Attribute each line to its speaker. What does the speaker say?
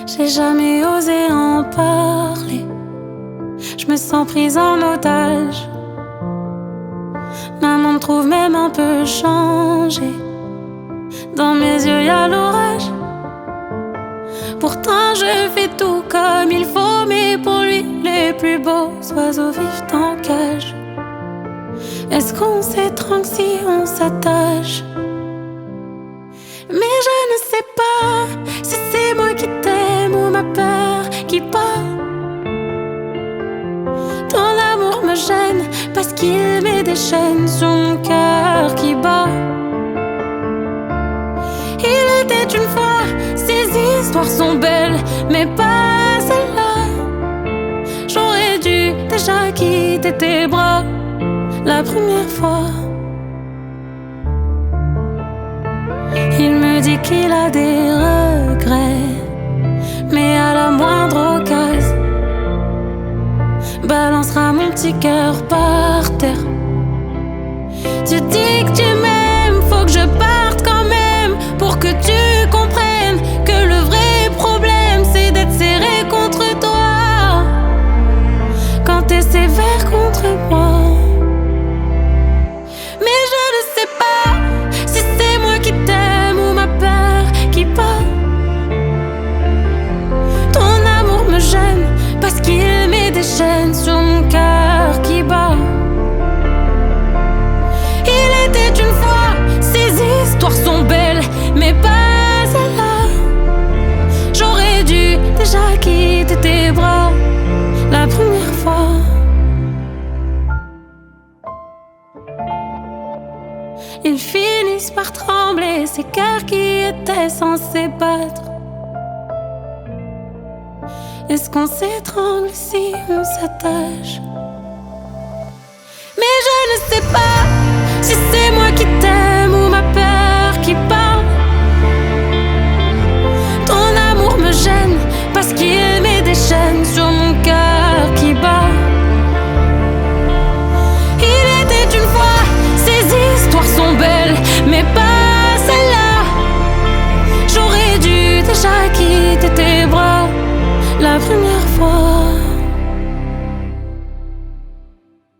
Speaker 1: J'ai jamais osé en parler. Je me sens prise en otage. Maman me trouve même un peu changée. Dans mes yeux y'a l'orage. Pourtant je fais tout comme il faut, mais pour lui les plus beaux oiseaux vivent en cage. Est-ce qu'on s'étrangle si on s'attache? Mais je ne sais pas si c'est moi qui t'aime ou ma peur qui parle. Ton amour me gêne parce qu'il met des chaînes sur mon cœur qui bat. Il était une fois, ces histoires sont belles, mais pas celle-là. J'aurais dû déjà quitter tes bras la première fois. Il me dit qu'il a des regrets, mais à la moindre occasion balancera mon petit cœur par terre. Tu dis que tu m'aimes, faut que je parte quand même, pour que tu comprennes que le vrai problème c'est d'être serré contre toi quand t'es sévère contre moi. Mais je ne sais pas si c'est moi qui t'aime ou ma peur qui bat. Ton amour me gêne parce qu'il met des chaînes sur mon cœur qui bat. Il était une fois, ces histoires sont belles, mais pas celle-là. J'aurais dû déjà quitter tes bras la première fois. Ils finissent par trembler, ces cœurs qui étaient censés battre. Est-ce qu'on s'étrangle si on s'attache? Mais je ne sais pas si c'est moi